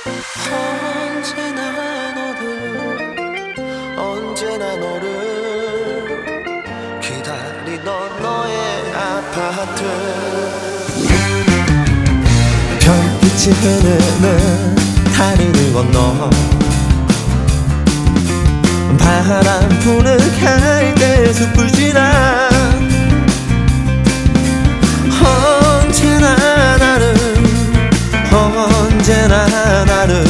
언제나 너를 기다리던 너의 아파트. 별빛이 흐르는 다리를 건너 바람 부는 갈대 숲을 지나 언제나 나를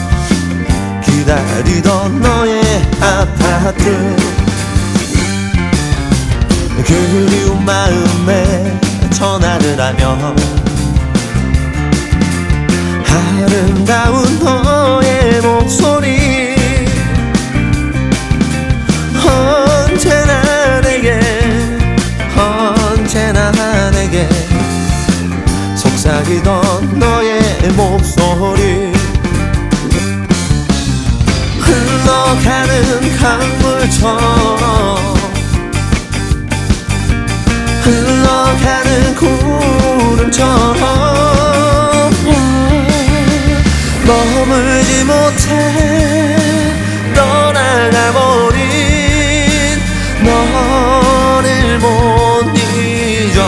기다리던 너의 아파트. 그리운 마음에 전화를 하며 아름다운 너의 목소리 언제나 내게 속삭이던 너의 목소리. 흘러가는 강물처럼 흘러가는 구름처럼 머물지 못해 떠나가버린 너를 못 잊어.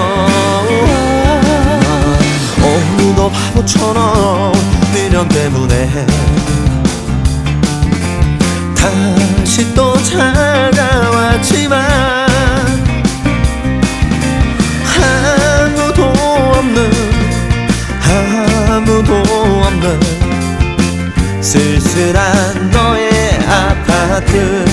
오늘도 바보처럼 미련 때문에 다시 또 찾아왔지만 아무도 없는 쓸쓸한 너의 아파트.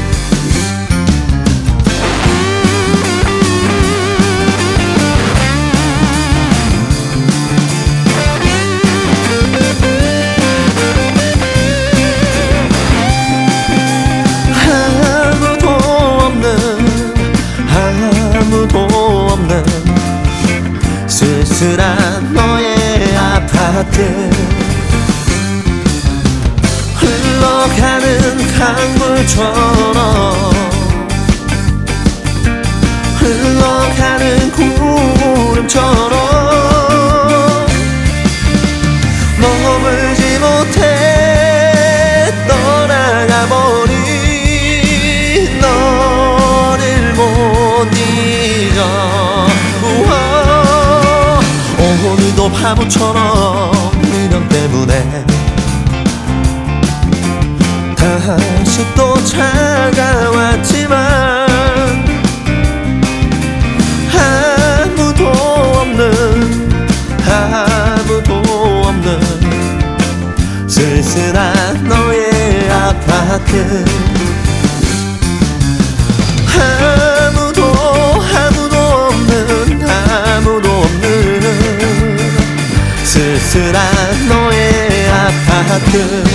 아무도 없는 쓸쓸한 너의 아파트. 흘러가는 강물처럼 흘러가는 구름처럼 머물지 못해 떠나가버린 너를 못 잊어. 오늘도 바보처럼 미련 때문에 다시 또 찾아왔지만 아무도 없는 쓸쓸한 너의 아파트. 아무도 없는 쓸쓸한 너의 아파트.